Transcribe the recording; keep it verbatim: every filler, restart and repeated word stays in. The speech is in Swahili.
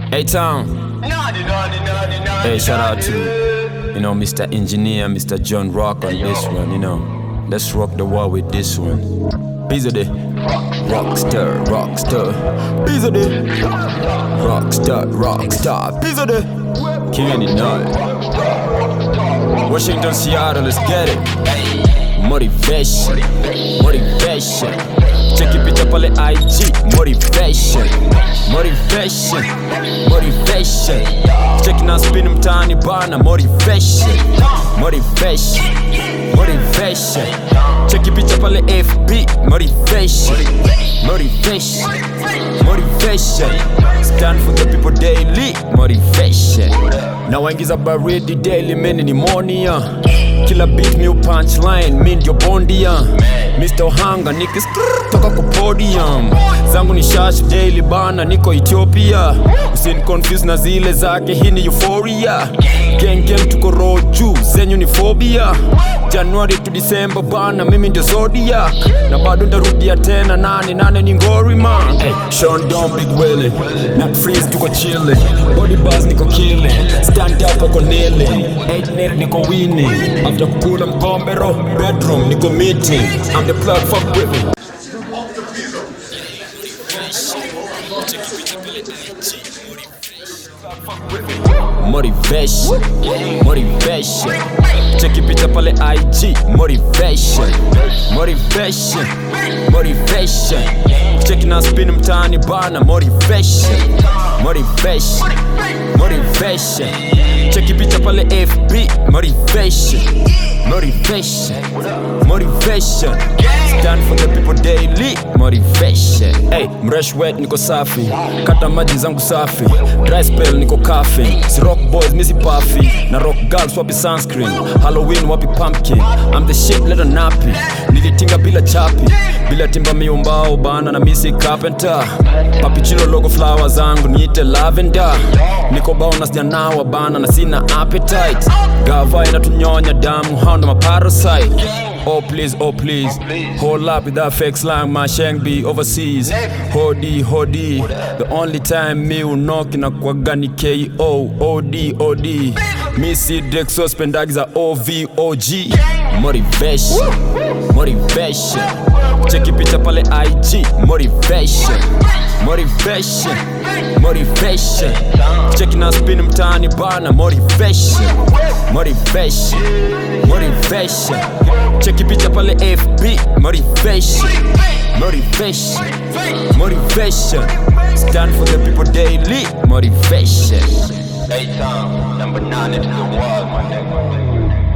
A-Town. Hey, shout out to, you know, Mister Engineer, Mister John Rock on this one, you know. Let's rock the world with this one. Pizza day. Rockstar, rockstar. Pizza day. Rockstar, rockstar. Pizza day. King of the night. Washington, Seattle, let's get it. Motivation, motivation. Check your picture pale I G. Motivation, motivation, motivation. Check na spin mtaani bana. Motivation, motivation, motivation. Check your picture pale F B. Motivation, motivation, motivation. Stand for the people daily. Motivation. Na waingiza baridi daily, meni ni monia. Kila beat new punchline, mi ndio bondia. Mister Ohanga, niki skrrr, toka kwa podium. Zangu ni shash daily bana, niko Ethiopia. Usin confuse na zile zake, hii ni euphoria. Gang gang tuko road juu, zenyu ni phobia. January to December bana, mimi ndio Zodiac. Na bado ndarudia tena nane, nane ni ngori man. Hey, Sean Don Big Willie, Nat Freeze tuko chillin'. Body buzz niko killing, stand up ako kneeling. eight nil niko winning. After kukula mgombero, bedroom niko meeting. I'm the plug, fuck with me. Motivation, motivation. Check your picture pale I G. Motivation, motivation, motivation. Check na spin mtaani bana. Motivation, motivation, motivation. Check your picture pale F B. Motivation, motivation, motivation. Stand for the people daily. Motivation. Hey, mresh wet niko safi. Kata maji zangu safi. Dry spell niko kafi. Si rock boys misi puffy. Na rock girls wapi sunscreen. Halloween wapi pumpkin. I'm the shit let a nappy. Nilitinga bila chapi. Bila timba miumbao bana na misi carpenter. Papi chilo logo flowers zangu niite lavender. Niko bao na sijanawa bana na sina appetite. Gava inatunyonya damu hound my parasite. Oh please, oh please, hold up with that fake slang, my shank be overseas. Hodi, hodi, the only time me will knock na kwa gani K O, O D, O D. Me see Drexo spendagiza O V O G. Motivation, motivation. Check your picture pale I G. Motivation, motivation, motivation. Check na spin mtaani bana. Motivation, motivation, motivation. Check your picture pale F B. Motivation, motivation, motivation. Stand for the people daily. Motivation. A-Town, number nine into the world, my nigga.